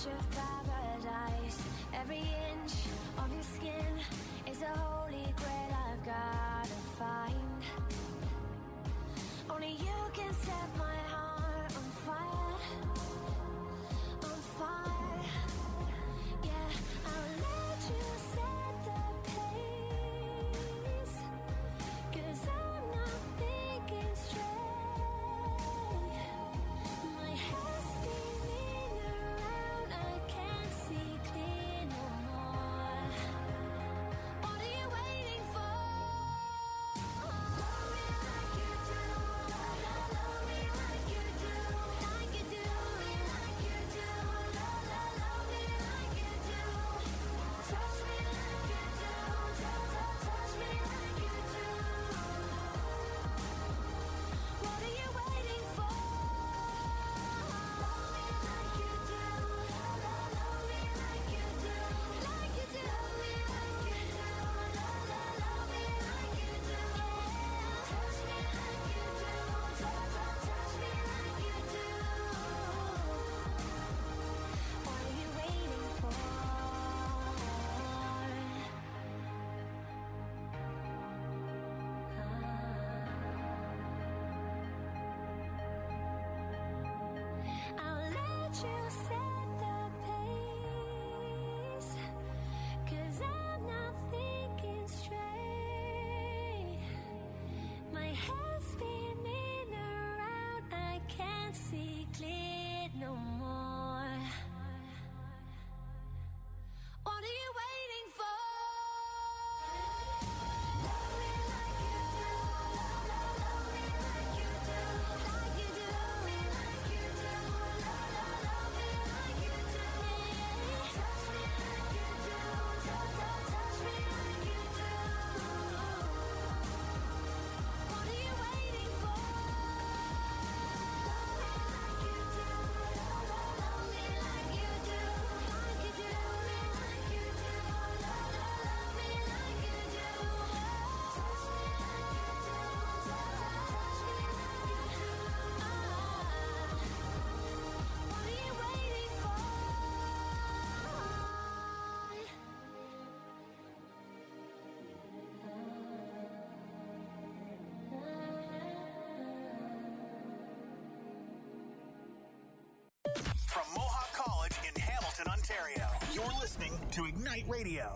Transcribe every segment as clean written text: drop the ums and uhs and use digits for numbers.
touch of paradise. Every inch of your skin is a holy grail I've gotta find. Only you can set my heart on fire, on fire. Yeah, I'll let you set the pace, 'cause I'm not thinking straight. My head's spinning around, I can't see clear no more. What are you waiting for? Love me like you do, love me like you do, like you do, like you do, love me like you do. Touch me like you do, touch me like you do. What are you waiting for? Love me like you do, love me like you do, like you do, love me like you do, love me like you do. Touch me like you do, touch me like you do. What are you waiting for? I'll let you set the pace, 'cause I'm not thinking straight. My head's spinning around, I can't see clear no more. What are you waiting for? Love me like you do, love me like you do, like you do, like you do, love me like you do. Touch me like you do, touch me like you do. What are you waiting for? Love me like you do, love me like you do, like you do, like you do, love me like you do. Touch me like you do, touch me like you do. What are you waiting for? From Mohawk College in Hamilton, Ontario, you're listening to Ignite Radio.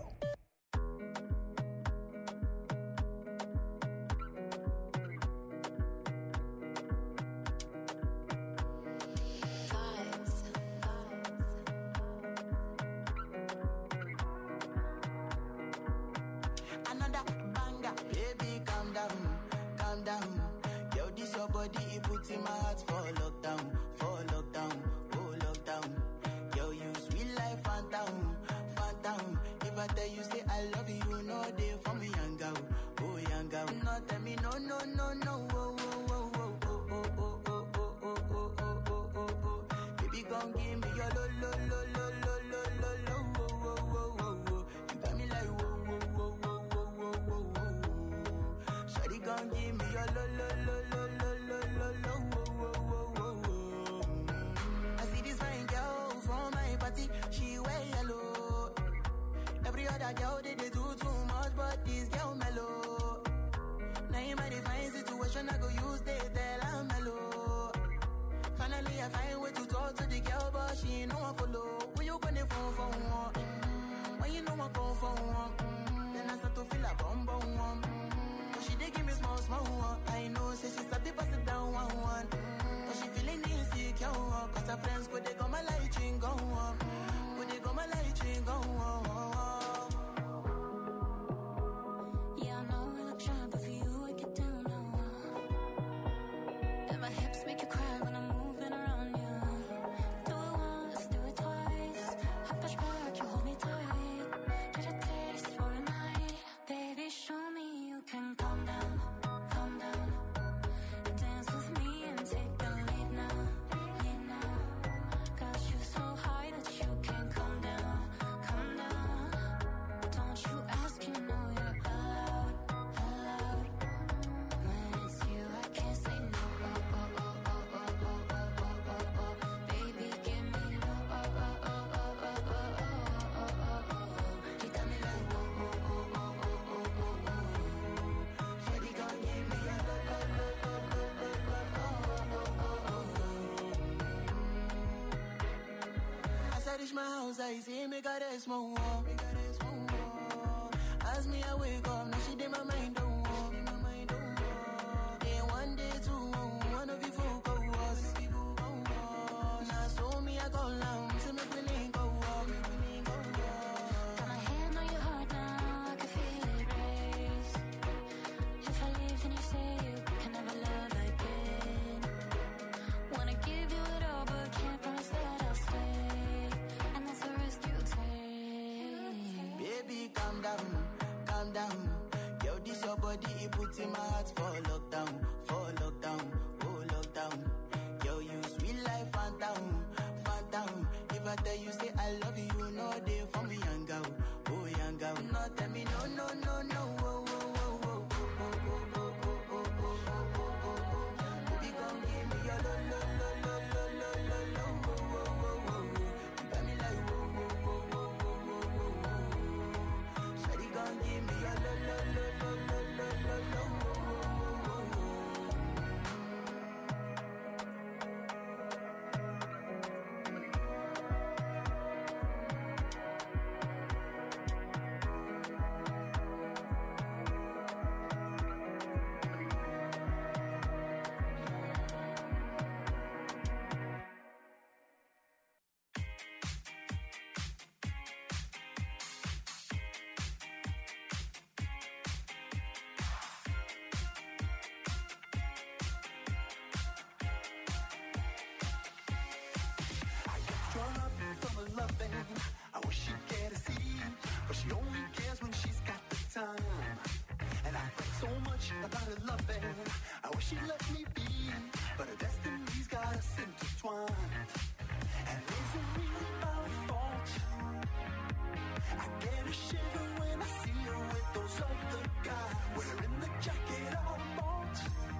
Another banger, baby, calm down, calm down. Yo, this your body, it puts in my heart for lockdown, oh lockdown. Yo, you sweet life, phantom, phantom. If I tell you say I love you, no day for me, young girl, oh young girl. No, tell me no, no, no, no, oh, oh, oh, oh, oh, oh, oh, oh, oh, oh, oh, oh, oh, oh, oh. Baby, gon' give me your lo, lo, lo, lo, lo, lo, lo, lo, oh, oh, oh, oh, oh. You got me like whoa, whoa, whoa, whoa, whoa, whoa, whoa, whoa. Shawty gon' give me your lo, lo, lo, lo, lo, lo, lo, lo, oh, oh, oh, oh, oh. I see this fine girl from my party, she wear yellow. Every other girl they do too much, but this girl mellow. Now in my divine situation, I go use they tell I'm mellow. Finally, I find way to talk to the girl, but she ain't no one follow. When you gonna phone for one? When you know I come for one? Then I start to feel a bum bum one. But she dey give me small small one. I know, say she start to pass it down one one. But she feeling insecure, 'cause her friends go they go my light ring go on. Go they go my light ring go on. Yeah, I know we look shy, but for you I get down low. And my hips make you cry when I'm moving around you. Do it once, do it twice. I push back, you hold me tight. Get a taste for a night. Baby, show me you can calm down, calm down. Dance with me and take the lead now, lead now. Got you so high that you can't come down, come down. downside, say make her rest more. As me I wake up, now she did my mind don't walk. Then one day two, one of you folk go us. Now so me I go long, say make we link go walk. Got my hand on your heart now, I can feel it race. If I leave, then you say you can never love again. Wanna give you it all, but can't promise that I'll stay. And that's the risk you take. Baby, calm down. Yo, this your body, it puts in my heart for lockdown, oh lockdown. Yo, you sweet life, phantom. If I tell you, say I love you, no day for me, young girl. No, tell me, no, oh. Baby, come give me your lo. You got me like, Shawty, come give me your lo. I wish she'd get a seat, but she only cares when she's got the time. And I think so much about her loving. I wish she'd let me be, but her destiny's got us intertwined. And is it really my fault? I get a shiver when I see her with those other guys, wearing the jacket I bought.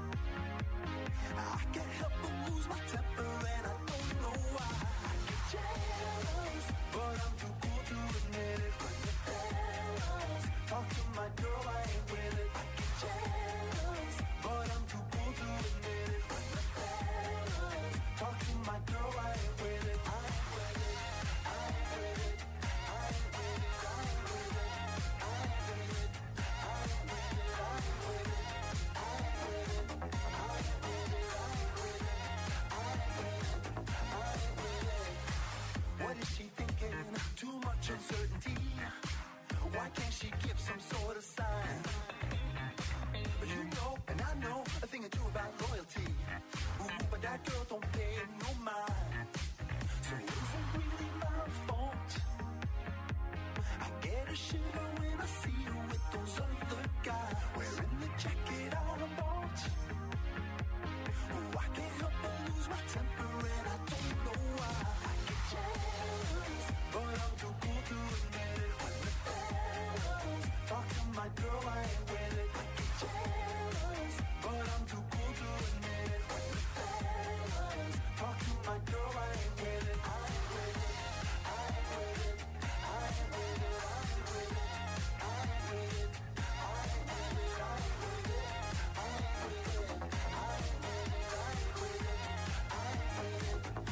I can't help but lose my temper, and I don't know why. I get jealous, but I'm too cool to admit it. When the fellas talk to my girl, I ain't with it. I get jealous, but I'm too cool to admit it. When the fellas talk to my girl, I ain't with it. I ain't with it. I ain't with it. I ain't with it. I ain't with it. I ain't with it. I ain't with it. I ain't with it. I ain't with it. I ain't with it. I ain't with it. I ain't with it. I ain't with it. What is she thinking? Too much uncertainty. Why can't she give some sort of sign? You know, and I know a thing or two about loyalty. Ooh, but that girl don't pay no mind. So is it really my fault? I get a shiver when I see you with those other guys, wearing the jacket I bought. Oh, I can't help but lose my temper, and I don't know why. I get jealous, but I'm too cool to admit it. When the fellas talk to my girl, I ain't with it. I get jealous, but I'm too cool to admit it. When the fellas talk to my girl, I ain't with it. I ain't with it. I ain't with it. I ain't with it. I ain't with it. I ain't with it. I ain't with it. I ain't with it. I ain't with it. I ain't with it. I ain't with it. I ain't with it.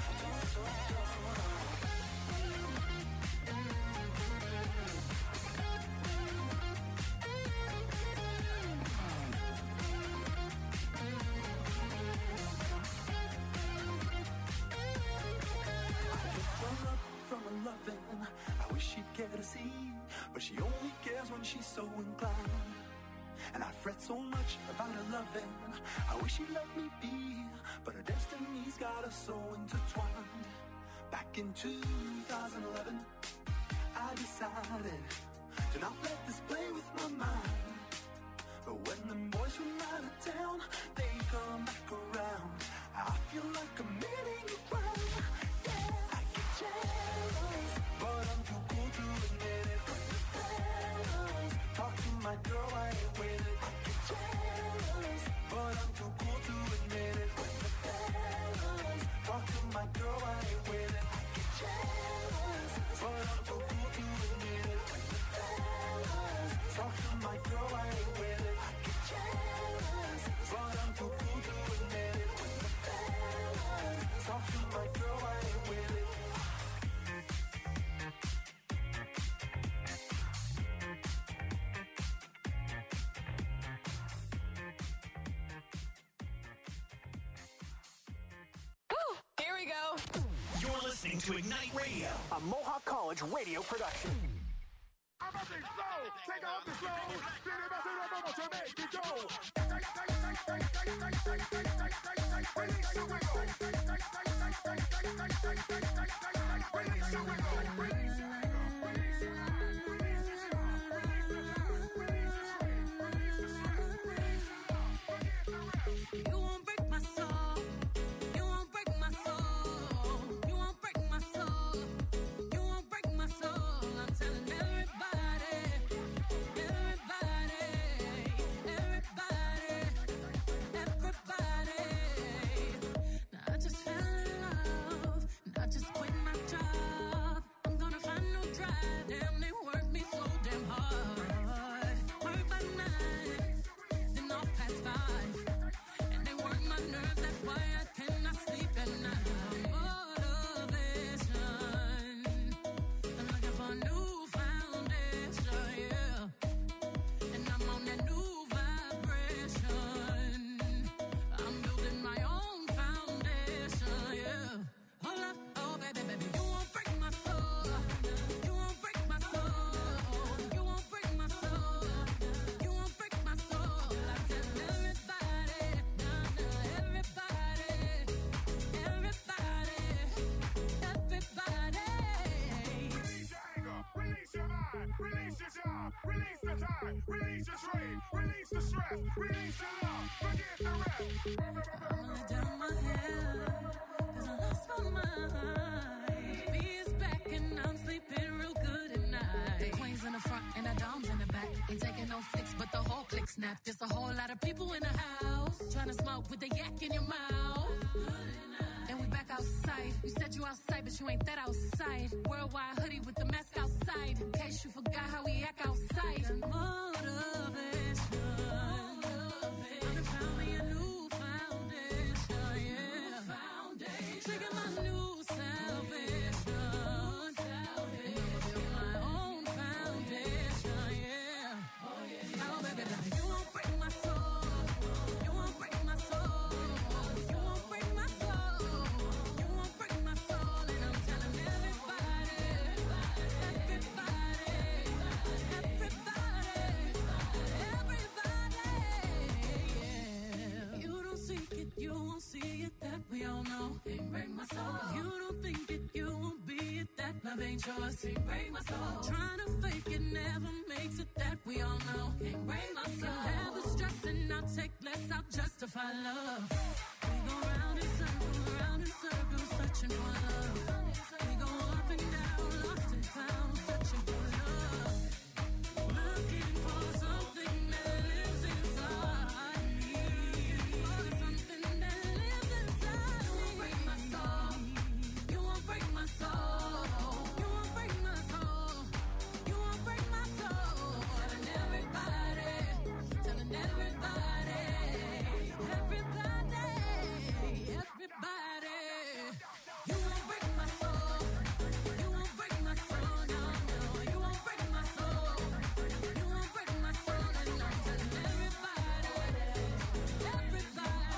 From her loving, I wish she'd care to see, but she only cares when she's so inclined. And I fret so much about her loving. I wish she'd let me be, but her destiny's got us so intertwined. Back in 2011, I decided to not let this play with my mind. But when the boys from out of town, they come back around, I feel like I'm committing a crime. Yeah, I get jealous, but I'm too cool to admit it. When the fellas talk to my girl, I ain't with it. I get jealous, but I'm too cool to admit it. When the fellas talk to my girl, I ain't with it. I get jealous, but I'm too cool to admit it. When the fellas talk to my girl, I ain't with it. I get jealous, but I'm too cool to admit it. When the fellas go. You're listening to Ignite Radio, a Mohawk College radio production. I'm a big flow, take off the slow. To make it go. Release the wiggle. Release the wiggle. You won't break my soul. You won't break my soul. You won't break my soul. You won't break my soul. I'm telling everybody, everybody, everybody, everybody. Now I just fell in love. And I just quit my job. I'm gonna find no drive. Damn, they work me so damn hard. Work by 9, then off past 5. And they work my nerves, that's why I cannot sleep at night. Motivation. I'm looking for a new foundation, yeah. And I'm on that new vibration. I'm building my own foundation, yeah. Hold up, oh baby, baby, you won't break my soul. You won't break my soul. You won't break my soul. You won't break my soul. I tell everybody, everybody, everybody, everybody. Release your anger, release your mind, release your job, release the time, release your trade, release the stress, release your love, forget the rest. I'ma let down my hair, 'cause I lost my mind. B is back and I'm sleeping real good at night. The queen's in the front and the dom's in the back. Ain't taking no flicks, but the whole click snap. There's a whole lot of people in the house trying to smoke with the yak in your mouth. And we back outside. You said you outside, but you ain't that outside. Worldwide hoodie with the mask outside. In case you forgot how we act outside. Motivation. I found me a new foundation, yeah. Trigger my new salvation. I'ma build my own foundation, yeah. Oh, baby, baby, you won't break my soul. You won't break my soul. You won't break my soul. You won't break my soul. And I'm telling everybody, everybody, everybody, yeah. You don't seek it, you won't see it, that we all know. Can't break my soul. You don't think it, you won't be it, that love ain't yours. Can't break my soul. Trying to fake it never makes it, that we all know. Can't break my soul. Have the stress and I'll take less, I'll justify love. We go round in circles, searching for love. We go up and down, lost and found, searching for love. Looking for something that lives inside me. For something that lives inside me. You won't break my soul. You won't break my soul. You won't break my soul. You won't break my soul. Telling everybody, telling everybody, everybody, everybody. You won't break my soul. You won't break my soul. No, no, you won't break my soul. You won't break my soul. And I'm telling everybody, everybody,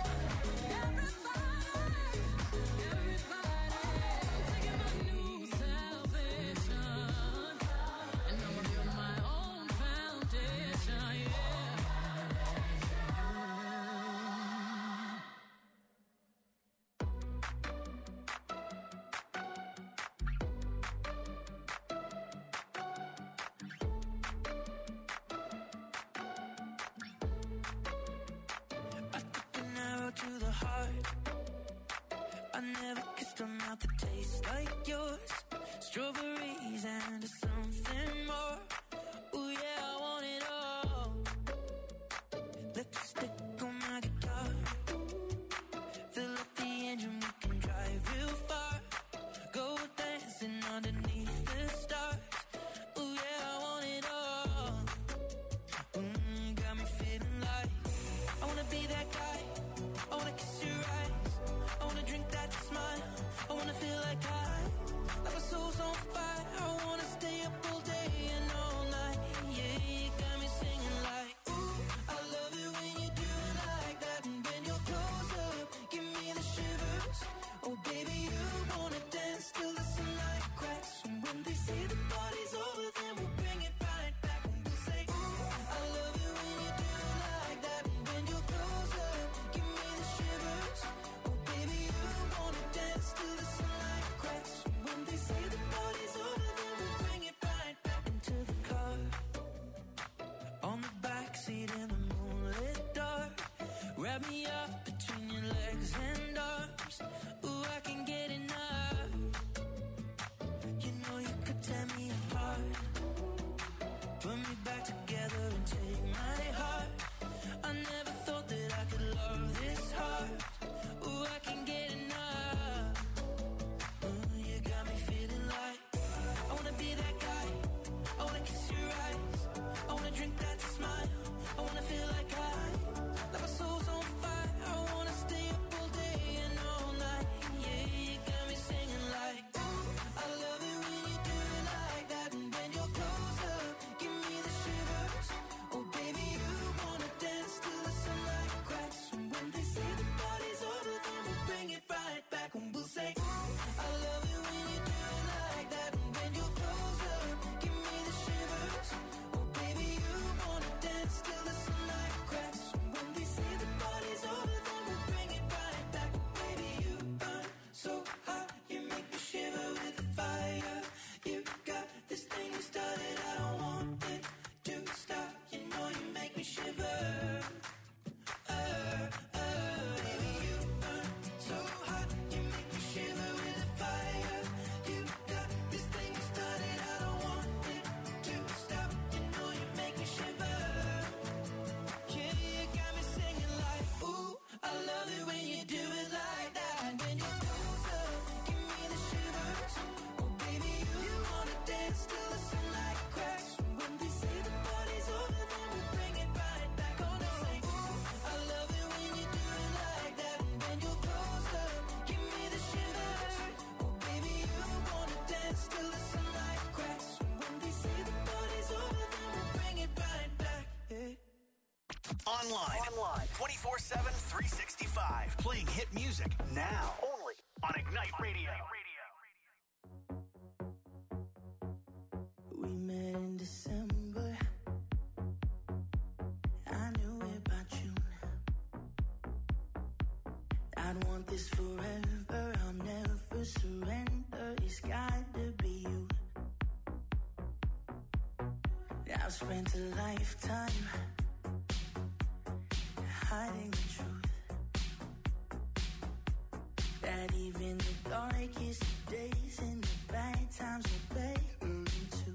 everybody, I'm taking my new salvation, and I'ma build my own foundation, yeah. I took an arrow to the heart. I never kissed a mouth that tastes like yours. Strawberries and something more. Ooh yeah, I want it all. Lipstick on my guitar. Fill up the engine, we can drive real far. Go dancing underneath the stars. Ooh yeah, I want it all. Got me feeling like I wanna be that guy. I wanna kiss your eyes. I wanna drink that smile. I wanna feel like my soul's on fire. I wanna stay up all day and all between your legs and arms. Ooh, I can get enough. You know you could tear me apart, put me back together and take my heart. I never thought that I could love this hard. Ooh, I can get enough. You got me feeling like I wanna be that guy. I wanna kiss your eyes. I wanna drink that smile. I wanna feel like my soul's on fire. I wanna stay up all day and all night. Yeah, you got me singing like, ooh, I love it when you do it like that. And when you're closer, give me the shivers. Oh baby, you wanna dance till the sunlight cracks. And when they say the party's over, then we'll bring it right back. And we'll say, ooh, I love it when you do it like that. And when you're closer, give me the shivers. Oh baby, you wanna dance till the sunlight cracks. And when they say the party's over, then we'll bring it right back. Baby, you burn so hot, you make me shiver with the fire. You got this thing you started, I don't want it to stop. You know you make me shiver. Baby, you burn so hot, you make me shiver with the fire. You got this thing you started, I don't want it to stop. You know you make me shiver. Yeah, you got me singing like, ooh, I love it when you do it like that. And when you're closer, give me the shivers. Oh baby, you wanna dance till the sunlight cracks. And when they say the party's over, then we bring it right back. Gonna say, ooh, I love it when you do it like that. And when you're closer, give me the shivers. Oh baby, you wanna dance till the sunlight cracks. And when they say the party's over, then we bring it right back. Yeah. Online. 24/7, 365. Playing hit music now. Only on Ignite Radio. We met in December. I knew it by June. I'd want this forever. I'll never surrender. It's got to be you. I've spent a lifetime hiding the truth, that even the darkest days and the bad times are better than twos.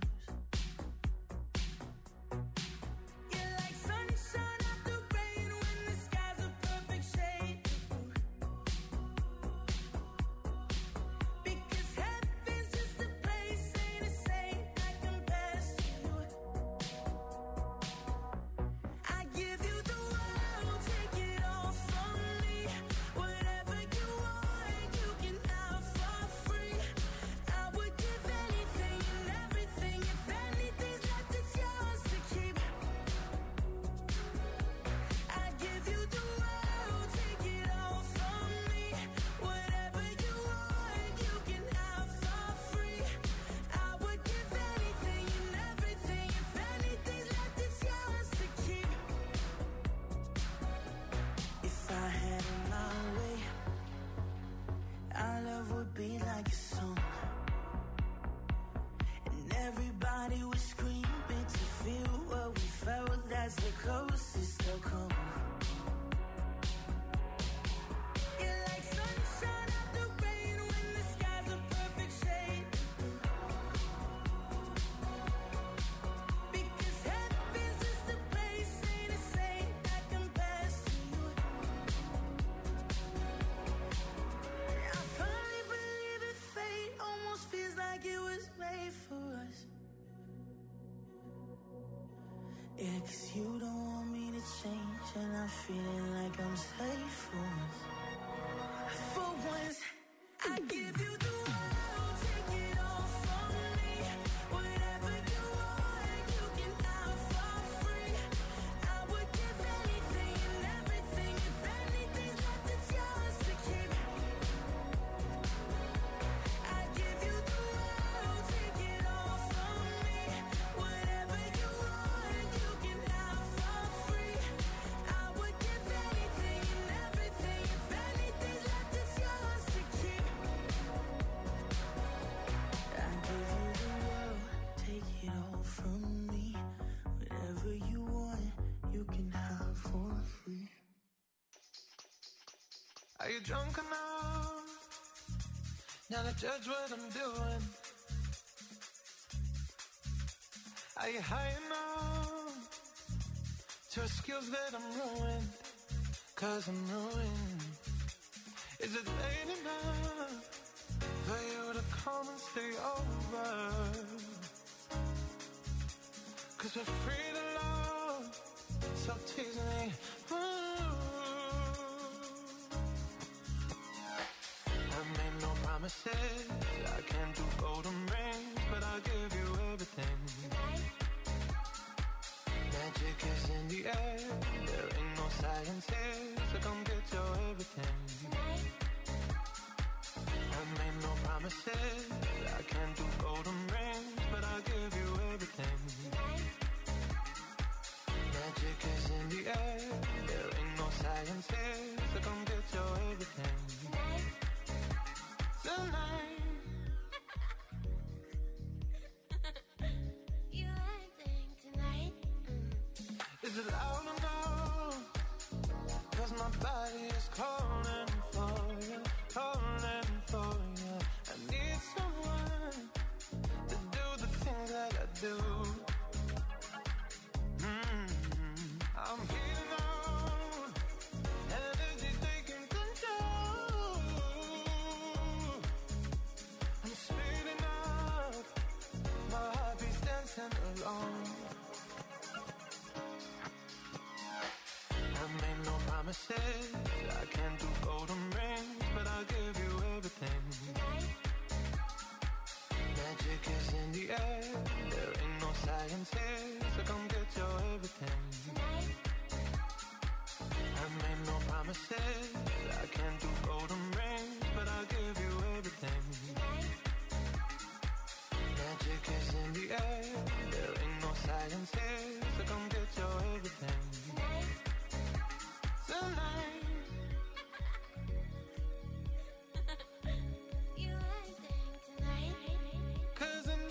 You're like sunshine after rain when the sky's a perfect shade of blue. Because heaven's just a place, ain't a saint that compares to you. I give you the world, take it all from me. Whatever you want, you can have for free. I would give anything and everything. If anything's left, it's yours to keep. I give you the world, take it all from me. Whatever you want, you can have for free. I would give anything and everything. If anything's left, it's yours to keep. If I had it my way, our love would be like a song, and everybody would screaming to feel what we felt. That's the closest they'll come. You're like sunshine after rain when the sky's a perfect shade of blue. Because heaven's just a place, ain't a saint that compares to you. I finally believe in fate, almost feels like it was made for us. Yeah, 'cause you don't want me to change, and I'm feeling like I'm safe for once. For once, I give you the world, take it all from me. Whatever you want, you can have for free. I would give anything and everything. If anything's left, it's yours to keep. I give you the world, take it all from me. Whatever you want, you can have for free. I would give anything and everything. If anything's left, it's yours to keep. I give you the world, take it all from me. Whatever you want, you can have for free. Are you drunk enough now to judge what I'm doing? Are you high enough to excuse that I'm ruined? 'Cause I'm ruined. Is it late enough for you to come and stay over? 'Cause we're free to love, so tease me. I made no promises, I can't do golden rings, but I'll give you everything. Magic is in the air, there ain't no science here, so come get your everything. I made no promises, I can't do golden rings, but I'll give you everything. Magic is in the air, there ain't no science here, so come get your everything. Tonight. You acting tonight? Is it loud enough? 'Cause my body is calling for you, calling for you. I need someone to do the things that I do. I'm heating on, energy taking control. I'm speeding up, my heart beats dancing alone. I made no promises, I can't do golden rings, but I'll give you everything. Magic is in the air, there ain't no science here, so come get your everything. I made no promises, I can't do golden rings, but I'll give you everything. Magic is in the air, there ain't no science here, so come get your everything. Tonight. You acting tonight? 'Cause I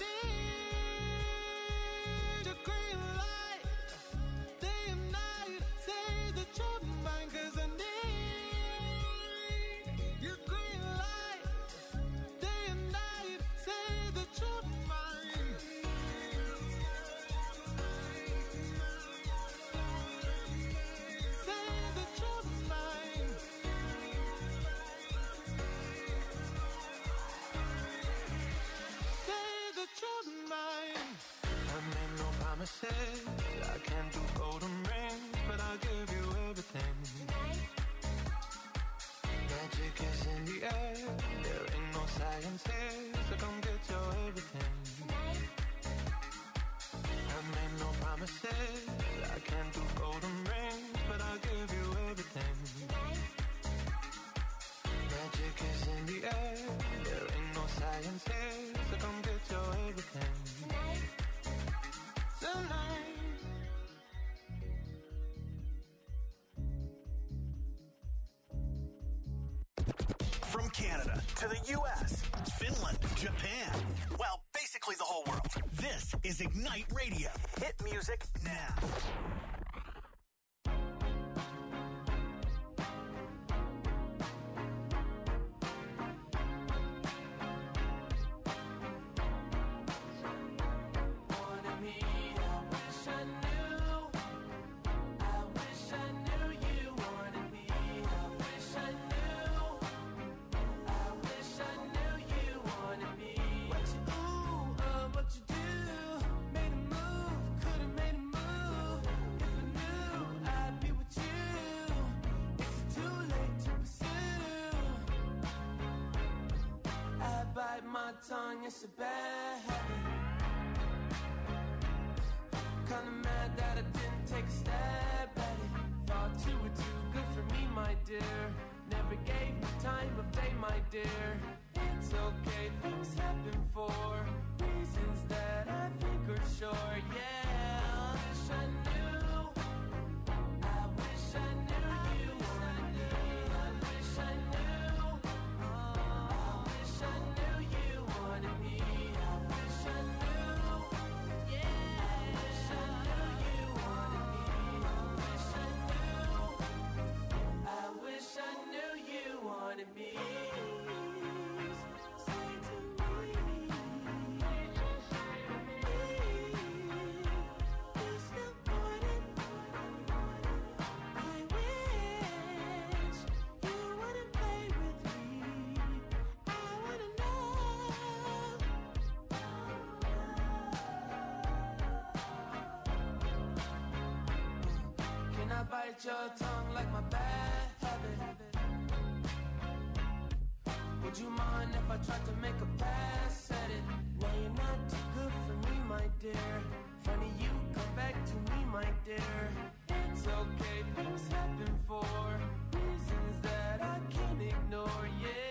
need a green light, day and night, say that you're mine. 'Cause I need your green light, day and night, say that you're mine. Say that you're mine. Say that you're mine. I made no promises, I can't do golden rings, but I'll give you everything. Magic is in the air, there ain't no science here, so come get your everything. I made no promises, I can't do golden rings, but I'll give you everything. Magic is in the air, there ain't no science here, so come get your everything. Tonight. From Canada to the U.S., Finland, Japan, well, basically the whole world. This is Ignite Radio. Hit music now. Tongue, it's a bad habit. Kinda mad that I didn't take a stab at it. Thought you were too good for me, my dear. Never gave me time of day, my dear. It's okay, things happen for reasons that I think are sure. Yeah, I wish I knew. I wish I knew you. I wish I knew. I wish I knew you wanted me. I wish I knew. Yeah, I wish I knew you wanted me. I wish I knew. I wish I knew you wanted me. I bite your tongue like my bad habit? Would you mind if I tried to make a pass at it? Now you're not too good for me, my dear. Funny you come back to me, my dear. It's okay, things happen for reasons that I can't ignore, yeah.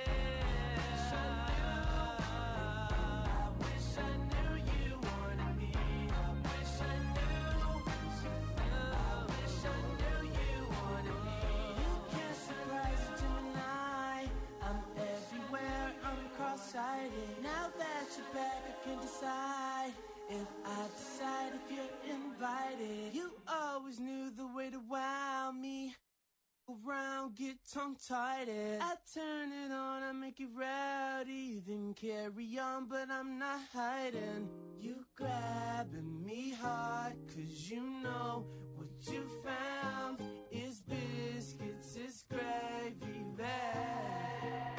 I wish I knew you wanted me. I wish I knew. I wish I knew you wanted me. You can't surprise a Gemini. I'm everywhere, I'm cross-sighted. Now that you're back, I can decide if I decide if you're invited. You always knew the way to wow me. Around, get tongue-tied. I turn it on, I make it rowdy. Then carry on, but I'm not hiding. You grabbing me hard, cause you know what you found is biscuits, is gravy bag.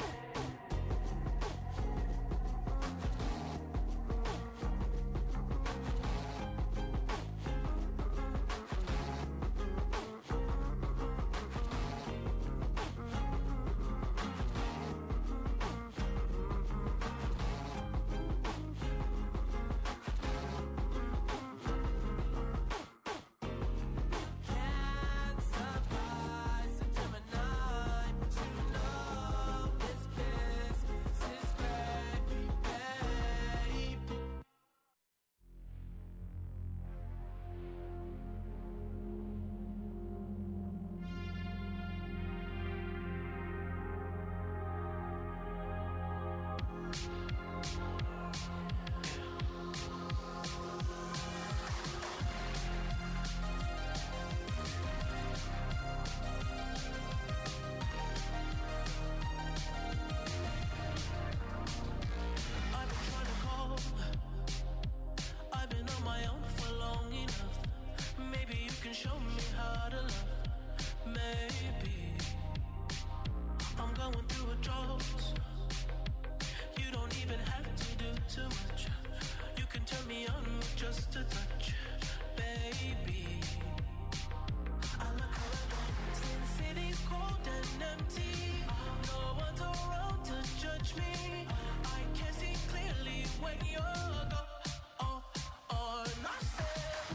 Show me how to love. Maybe I'm going through a drought. You don't even have to do too much. You can turn me on with just a touch, baby. I look around, see the city's cold and empty. No one's around to judge me. I can see clearly when you're gone. And I say,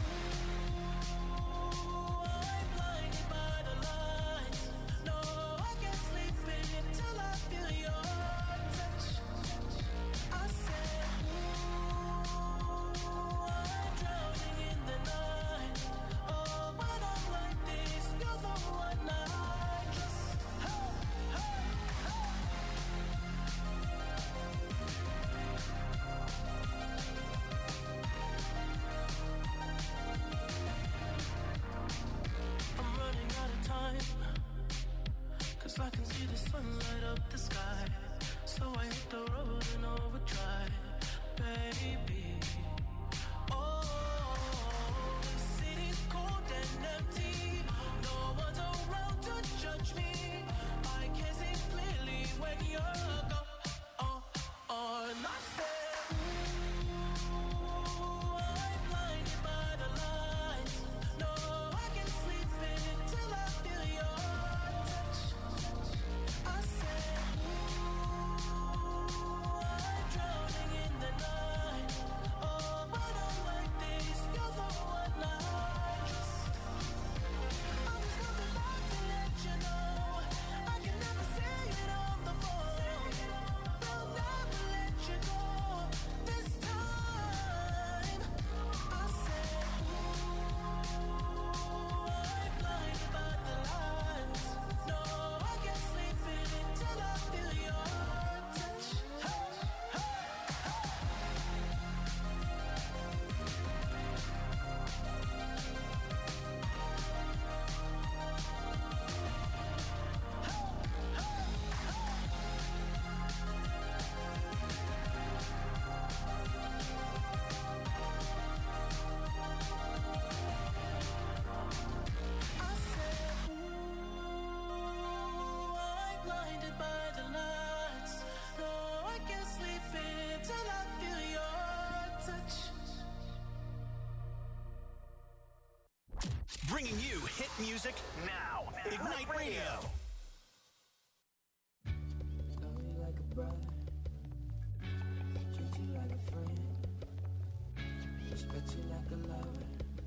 I can see the sun light up the sky, so I hit the road in overdrive, baby. Oh, the city's cold and empty. No one's around to judge me. I can see clearly when you're gone. And I said, ooh, I'm blinded by the lights. No, I can sleep until I feel your touch. I said, ooh, music now. Ignite Radio. Love you like a brother, treat you like a friend, respect you like a lover.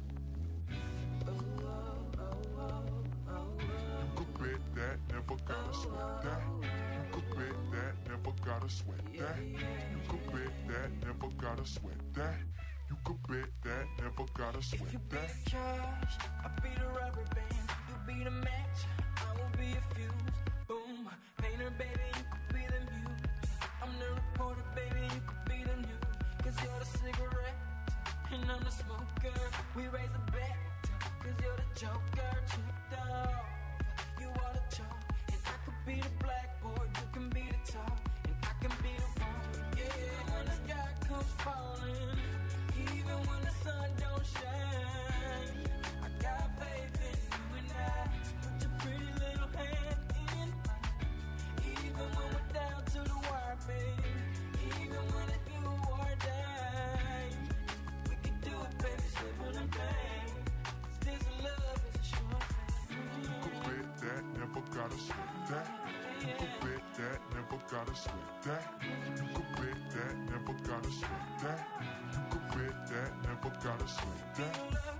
Oh, oh, oh, oh, oh, oh. You could bet that, never gotta sweat that. You could bet that, never gotta sweat that. You could bet that, never gotta sweat that. You could bet that, never gotta If sweat you be that. the cash, I'll be the rubber band. You be the match, I will be a fuse. Boom, painter, baby, you could be the muse. I'm the reporter, baby, you could be the news. Cause you're the cigarette, and I'm the smoker. We raise the bet, cause you're the joker. Tricked off, you are the chalk. And I could be the blackboard, you can be the top. And I can be the one, yeah, when the sky comes falling. Even when the sun don't shine, I got faith in you and I. Put your pretty little hand in mine. Even when we're down to the wire, baby. Even when it's do or die, we can do it, baby, simple and plain. 'Cause this love is a short thing. You could bet that, never gotta sweat that. You could bet that, never gotta sweat that. You could bet that, never gotta sweat that. You could bet that, never gotta sweat that.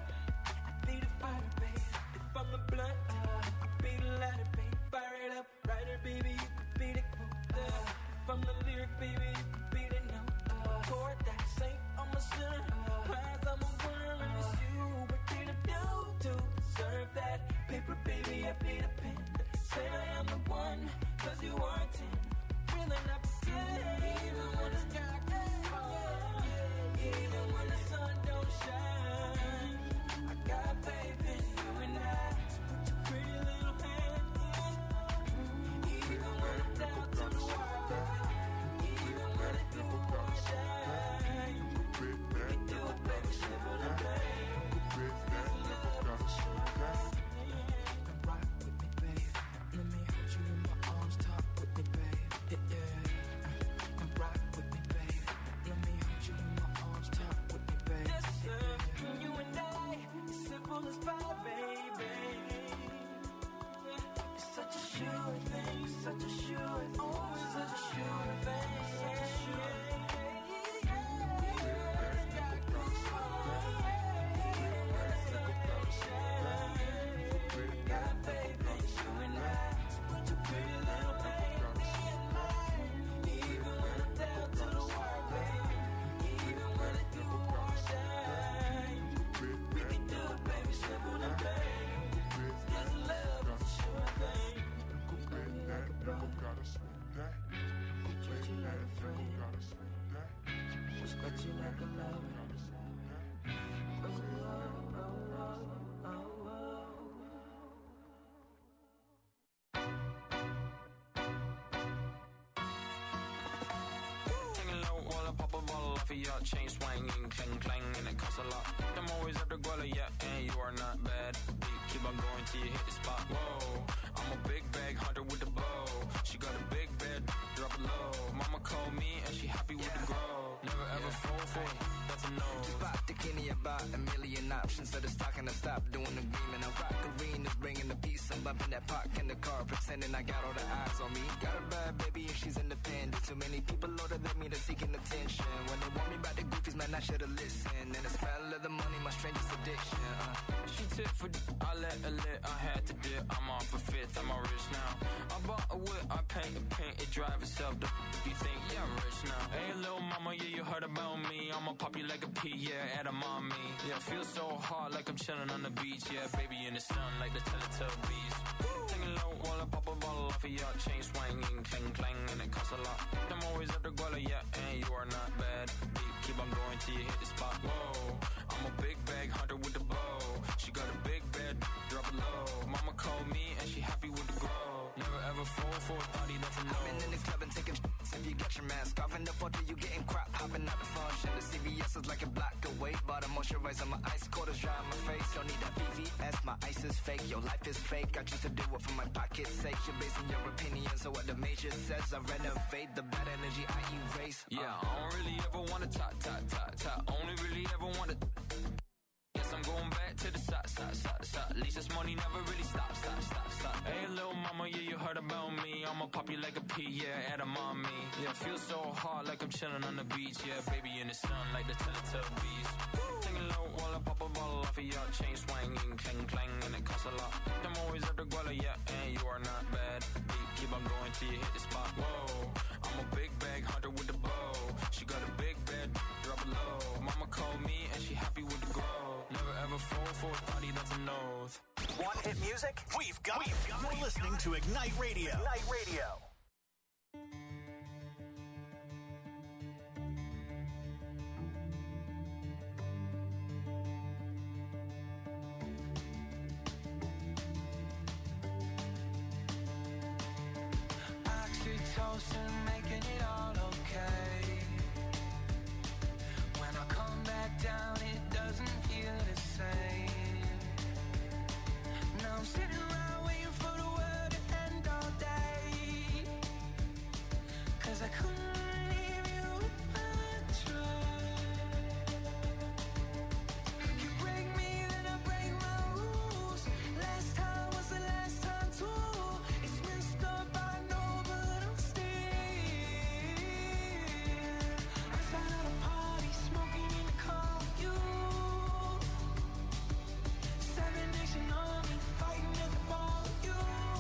I be the fire, baby. If I'm the blunt, I be the lighter, baby. Fire it up, writer, baby. You could be the quote. If I'm the lyric, baby, you could be the note. Chord that saint, I'm a sinner. Prize, I'm a winner, and it's you. What did I do to deserve that? Paper, baby, I be the pen. Say I am the one, 'cause you are 10. Really not pretend. Even when the sky gets falling, even when the sun don't shine, I got faith in you and I. So put your pretty little hand in mine. Even when I'm down to the wire, even when it do or die, we can do it, baby, simple and plain. Bet that, never gotta sweat that. Come rock with me, babe. Let me hold you in my arms, talk with me, babe. Yeah, yeah. Come rock with me, babe. Let me hold you in my arms, talk with me, babe. Yes, sir. You and I, it's simple as pie, baby. It's such a sure thing, such a sure thing. Always such a sure thing, such a sure thing. Got faith in you and I. So put your pretty little hand in mine. Even when I'm down to the wire, baby. Even when it do or die, we can do it, baby, simple and plain. 'Cause love is a sure thing. You could bet that, never gotta sweat that. You could Treat you bet like a that, friend. never gotta sweat that. Respect you like a lover. Gotta sweat that. Oh, oh, oh, oh, oh, oh. Taking low while I pop a bottle off of your chain swinging, clang clang, and it costs a lot. I'm always at the guala, yeah, and you are not bad. Deep, keep on going till you hit the spot. Whoa, I'm a big bag hunter with the bow. She got a big bed, drop it low. Mama called me and she happy with the grow. Never ever fall for it, that's a no. Just pop the Kenny about a million options. So the stock and I stop doing the green. And I rock arenas, bringing the peace. I'm bumping that park in the car, pretending I got all the eyes on me. Got a bad baby and she's independent. Too many people older than me, they're seeking attention. When they want me about the goofies, man, I should've listened. And the smell of the money, my strangest addiction. She tip for I let her lit, I had to dip. I'm off a fifth, I'm all rich now. I bought a whip, I paint it drive itself. If you think, yeah, I'm rich now. Hey, little mama, yeah, you heard about me. I'ma pop you like a pea, yeah, at a mommy. Yeah, feel so hot like I'm chilling on the beach. Yeah, baby in the sun like the Teletubbies. Taking low while I pop a bottle off of your chain swinging, clang clang, and it costs a lot. I'm always at the guala, yeah, and you are not bad. Deep, keep on going till you hit the spot. Whoa, I'm a big bag hunter with the bow. She got a big bed, drop it low. Mama called me and she happy with the grow. Never ever fall for a thotty, that's a no. I've been in the club and taking shots. If you get your mask off in the photo, you getting crap. Hopping out the function. The CVS is like a block away. Bought a moisturizer, my ice quarters dry on my face. Don't need that VVS, my ice is fake. Your life is fake. I choose to do it for my pocket's sake. You're basing your opinions on what the major says. I renovate the bad energy I erase. Yeah, I don't really ever wanna top. Only really ever wanna. Guess I'm I'm going back to the side. At least this money never really stops. Hey, little mama, yeah, you heard about me. I'ma pop you like a pea, yeah, at a mommy. Yeah, feel so hot like I'm chilling on the beach. Yeah, baby in the sun like the Teletubbies. Singing low while I pop a bottle off of your chain swinging, clang clang, and it costs a lot. I'm always at the guala, yeah, and you are not bad. Keep on going till you hit the spot. Whoa, I'm a big bag hunter with the bow. She got a big bed, drop it low. Mama called me and she happy with the grow. Never ever fall for a thotty, that's a nose. Want hit music? We've got it. You're listening to Ignite Radio. Ignite Radio. Oxytocin, making it all okay. When I come back down, it doesn't feel the same. Now I'm sitting around waiting for the world to end all day. 'Cause I couldn't leave you if I tried. You break me, then I break my rules. Last time was the last time too. It's messed up, I know, but I'm still outside at a party, smoking in the car with you. 7 Nation Army, fighting at the bar with you.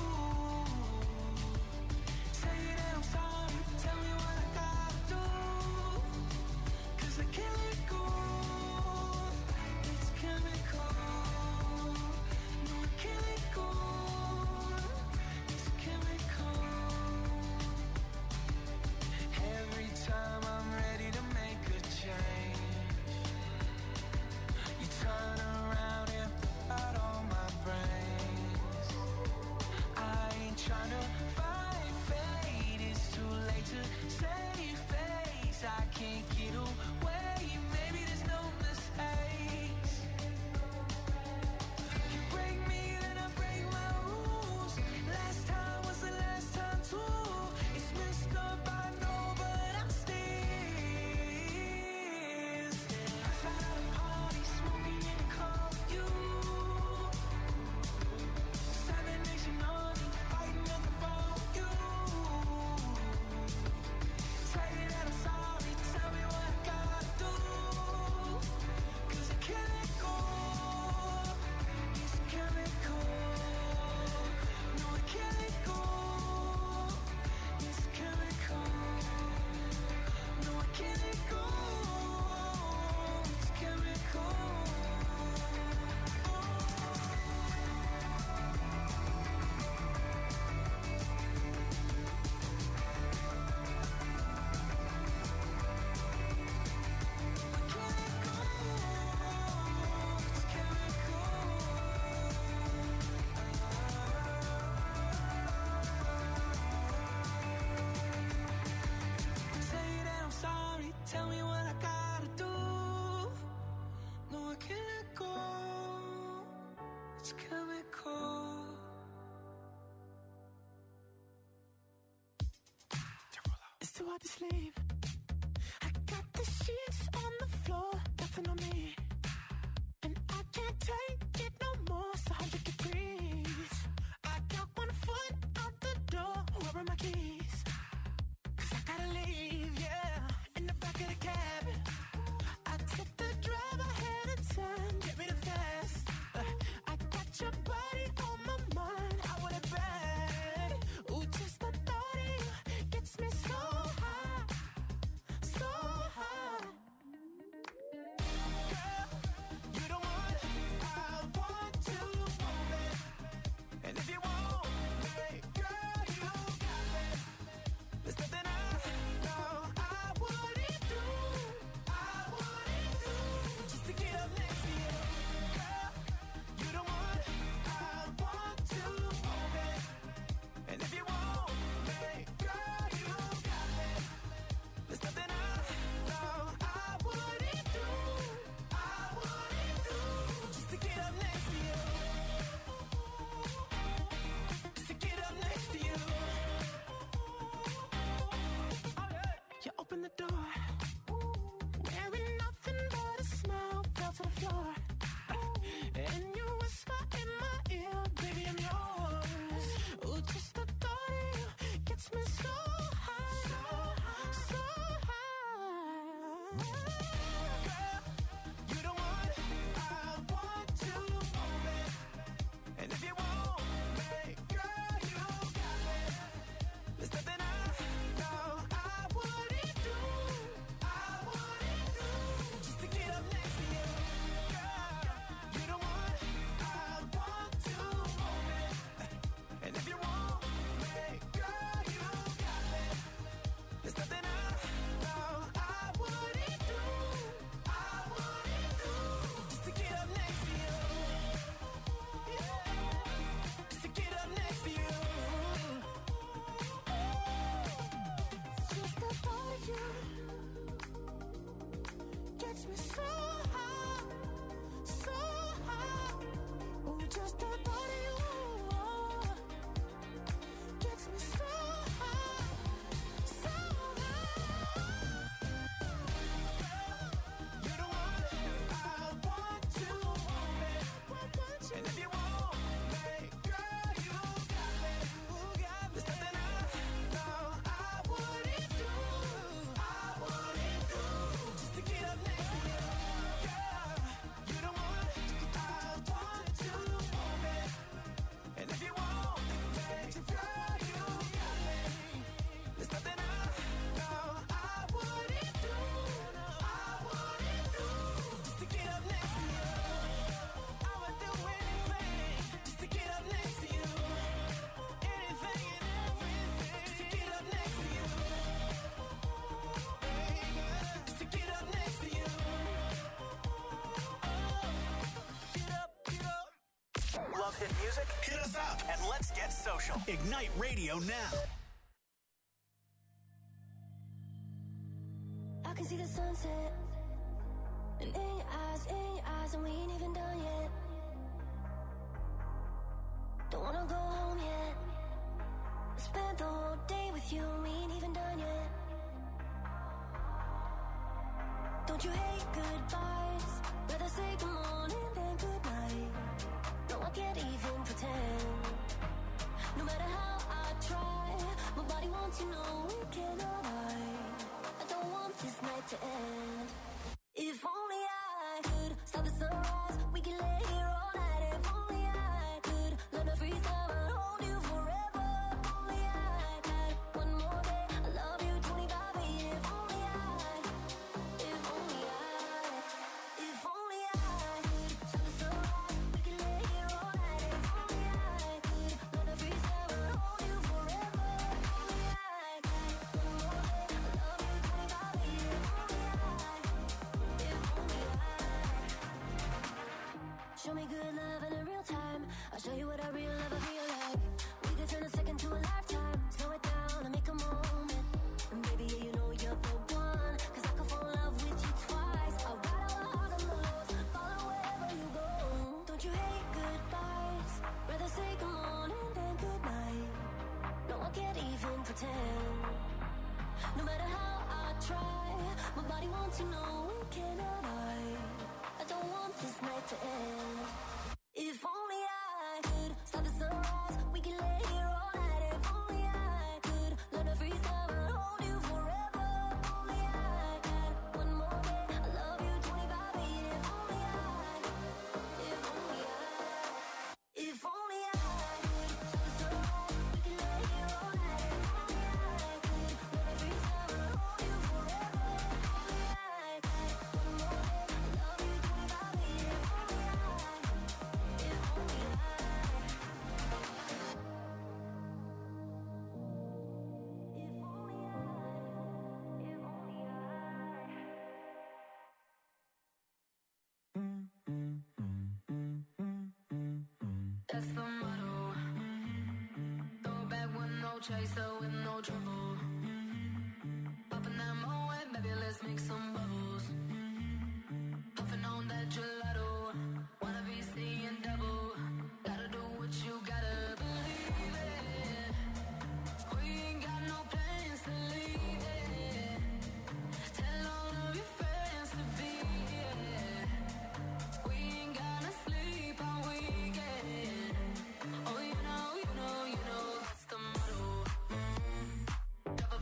Say that I'm sorry, tell me what I gotta do. 'Cause I can't let go. It's chemical. No, I can't let go. It's chemical. Every time I'm ready to make a change, you turn around and put out all my brains. I ain't trying to fight fate, it's too late to save face. I can't get away, maybe there's no mistakes. You break me, then I break my rules. Last time was the last time too. It's messed up, I know, but I'm still outside at a party, smoking in the car with you. 7 Nation Army, fighting at the bar with you. Say that I'm sorry, tell me what I gotta do. 'Cause I can't let go. It's chemical. No, I can't let go. It's chemical. No, I can't let go. It's chemical. Say that I'm sorry, tell me what I gotta do. No, I can't let go. It's chemical. It's too hard to sleep. I got the sheets on the floor, nothing on me. And I can't take it no more, it's 100 degrees. I got 1 foot out the door, where are my keys? 'Cause I gotta leave, yeah, in the back of the cab. I took the drive ahead of time, get me the fast. I got your body on my mind, I want it bad. Ooh, just the thought of you gets me so high, so high. Girl, you the one I want to want it. Love hit music? Hit us up and let's get social. Ignite Radio now. I can see the sunset. And in your eyes, and we ain't even done yet. Don't wanna go home yet. I spent the whole day with you, and we ain't even done yet. Don't you hate goodbyes? Rather say good morning than good night. No, I can't even pretend. No matter how I try, my body wants to know we cannot hide. I don't want this night to end. If only I could stop the sunrise, we can lay here all night. If only I could learn to freeze time and hold you forever. If only I had one more day, I love you 25 years. If only I could stop the sunrise, we can lay here all night. If only I could learn to freeze time and hold you forever. If only I had one more day, I love you 25 years. Show me good love in a real time. I'll show you what a real love feel like. We could turn a second to a lifetime. Slow it down and make a moment. And baby, yeah, you know you're the one. Cause I could fall in love with you twice. I'll ride all the highs and the lows, follow wherever you go. Don't you hate goodbyes? Rather say good morning than good night. No, I can't even pretend. No matter how I try, my body wants to know we cannot hide. I don't want this night to end. If only I could stop the sunrise, we can lay here all night. If only I could learn to freeze time and hold you forever. If only I had one more day, I love you 25 years. If only I could stop the sunrise, we can lay here all night. If only I could learn to freeze time and hold you forever. If only I had one more day, I love you 25 years. If only I That's the motto. Throw it back with no chaser, with no trouble. Popping that Moet, baby, let's make some bubbles. Puffing on that gelato. Wanna be seeing double. Gotta do what you gotta believe it. We ain't got no plans to leave it. Tell all of your friends to be here. We ain't gonna sleep all weekend. Oh, you know, that's the motto.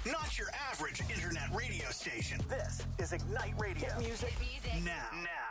Not your average internet radio station. This is Ignite Radio. Hit music now.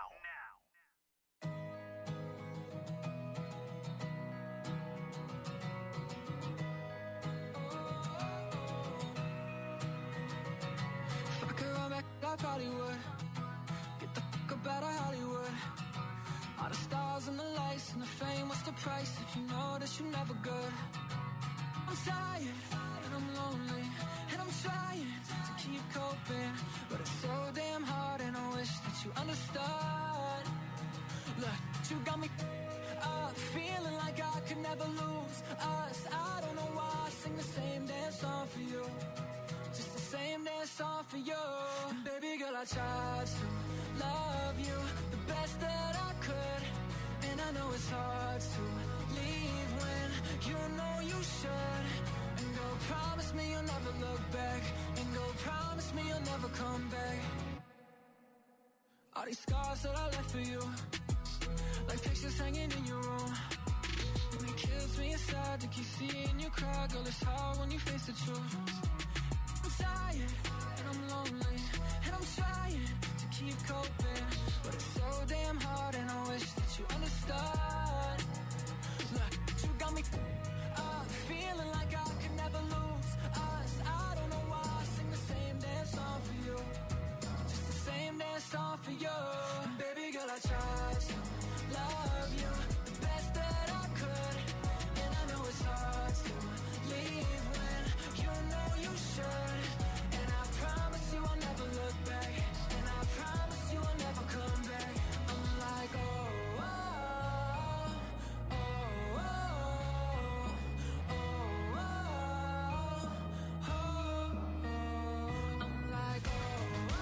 If I could run back, I probably would. Get the fuck up out of Hollywood. All the stars and the lights and the fame, what's the price if you know that you're never good? I'm tired and I'm lonely and I'm trying to keep coping, but it's so damn hard and I wish that you understood. Look, you got me up, feeling like I could never lose us. I don't know why I sing the same damn song for you, just the same damn song for you. And baby girl, I tried to love you the best that I could, and I know it's hard to leave when you know you should. And go promise me you'll never look back, and go promise me you'll never come back. All these scars that I left for you, like pictures hanging in your room, and it kills me inside to keep seeing you cry. Girl, it's hard when you face the truth. I'm tired and I'm lonely and I'm trying to keep coping, but it's so damn hard and I wish that you understood. Look, you got me up, feeling like I could never lose us. I don't know why I sing the same damn song for you, just the same damn song for you. And baby girl, I tried to love you the best that I could, and I know it's hard to leave when you know you should. And I promise you I'll never look back, and I promise you I'll never come back. I'm like, oh, oh, oh, oh, oh, oh, oh, oh. I'm like, oh,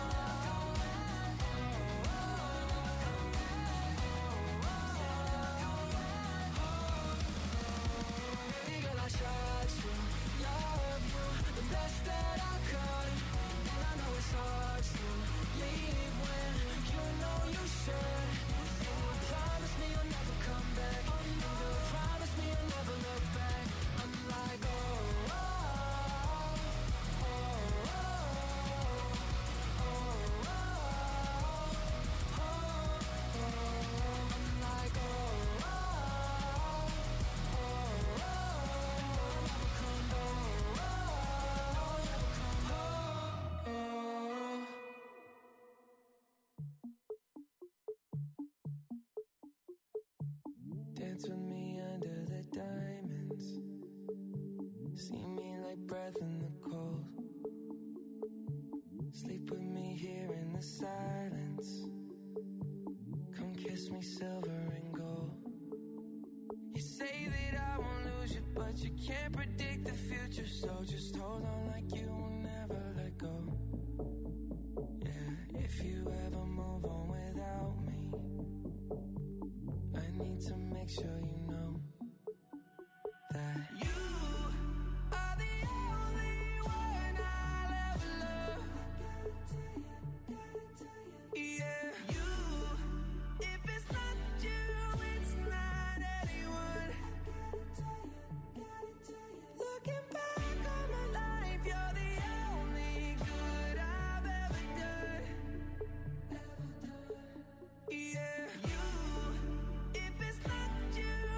baby girl, I tried to love you the best that I could, and I know it's hard to leave when you know you should. And you promise me you'll never come back, and you promise me you'll never look back. I'm like, oh, oh, oh, oh, oh, oh, oh, oh. I'm like, oh, oh, oh, never come back, never come back. Dance with me under the diamonds. See me like breath in the cold. Sleep with me here in the silence. Come kiss me silver and gold. You say that I won't lose you, but you can't predict the future. So just hold on like you will never let go. Yeah, if you ever move on without me, I need to make sure you know that you are the only one I'll ever love. Yeah, you. If it's not you, it's not anyone. Looking back on my life, you're the only good I've ever done. Yeah, you. If it's not you,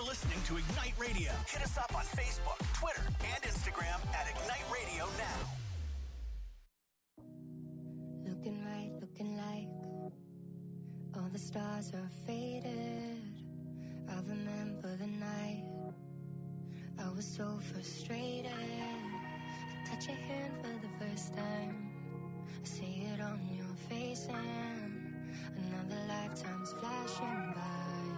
listening to Ignite Radio. Hit us up on Facebook, Twitter, and Instagram at Ignite Radio now. Looking right, looking like all the stars are faded. I remember the night I was so frustrated. I touch your hand for the first time. I see it on your face and another lifetime's flashing by.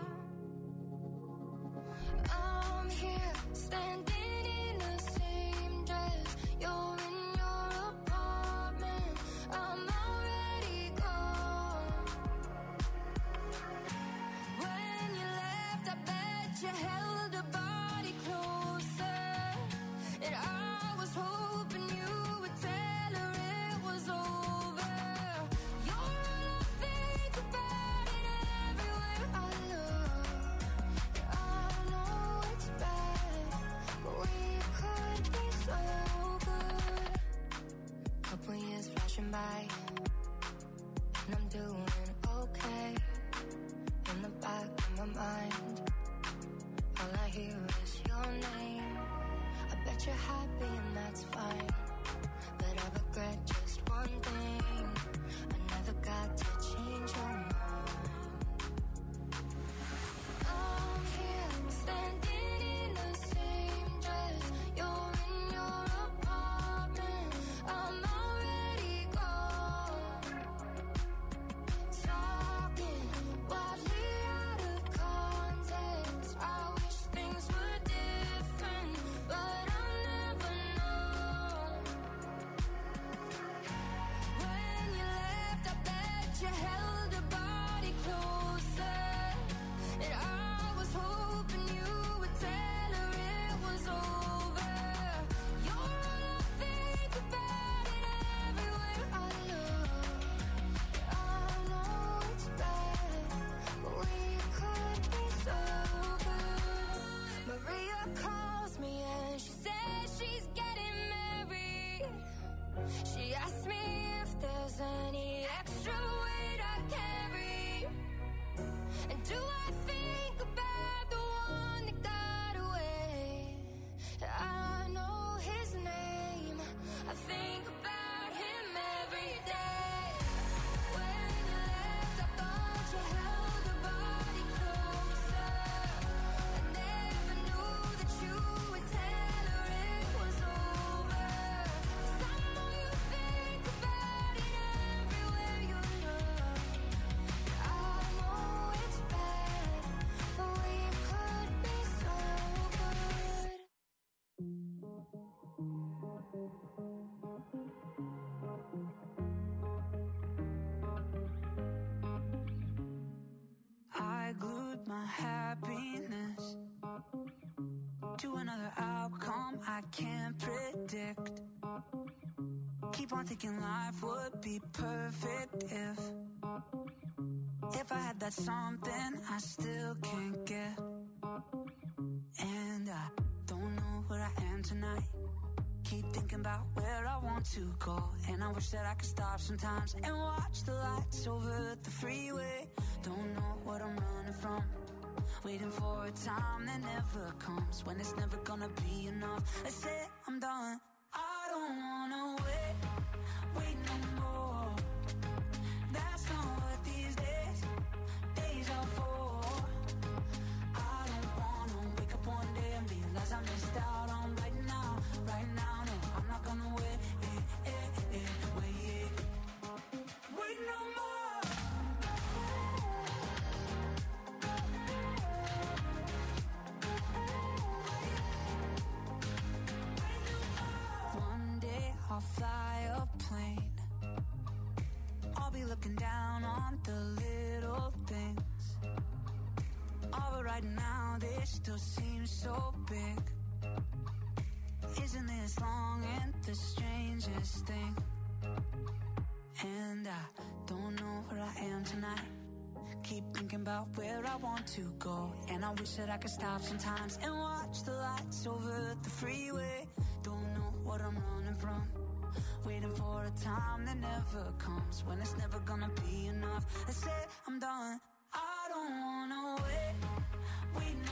I'm here standing in the same dress. You're in your apartment. I'm already gone. When you left, I bet you held a body closer. And I was hoping you would tell her it was over. You're all I think about it everywhere I look. I know it's bad, but we could be so good. Couple years flashing by, and I'm doing okay. In the back of my mind, all I hear is your name. I bet you're happy and that's fine, but I regret just one thing. I never got to change your mind. I'm here standing in the same dress. You're in your apartment. I'm already gone. Talking wildly out of context. I wish things were different, but I'll never know. When you left, I bet you held a body closer. And I was hoping you would tell her it was over. You're all I think about it everywhere I look. I know it's bad, but we could be so good. Maria calls me and she says she's getting married. She asked me if there's any extra weight I carry. And do I think about the one that got away? I know his name. I think about him every day. When you left, I thought you held a body closer. I never knew that you would tell her it was over. 'Cause I know you think about it everywhere you look. I know it's bad, but we could be so good. I glued my happiness to another outcome I can't predict. Keep on thinking life would be perfect if I had that something I still can't get. And I don't know where I am tonight. Keep thinking about where I want to go, and I wish that I could stop sometimes and watch the lights over the freeway. Don't know what I'm running from, waiting for a time that never comes, when it's never gonna be enough. I say I'm done. I don't wanna wait no more. That's not what these days are for. I don't wanna wake up one day and realize I missed out on right now. No, I'm not gonna wait no more. One day I'll fly a plane. I'll be looking down on the little things. Oh, but right now they still seem so big. Isn't this long and the strangest thing? And I don't know where I am tonight. Keep thinking about where I want to go, and I wish that I could stop sometimes and watch the lights over the freeway. Don't know what I'm running from, waiting for a time that never comes, when it's never gonna be enough. I say I'm done. I don't wanna wait